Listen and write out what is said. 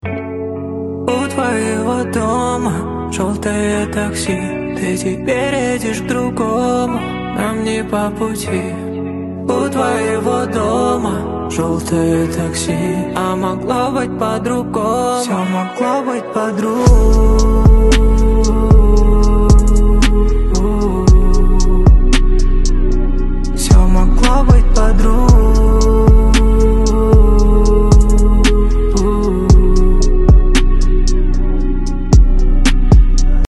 У твоего дома желтое такси. Ты теперь едешь к другому, нам не по пути. У твоего дома желтое такси, а могло быть по-другому. Все могло быть по-другому.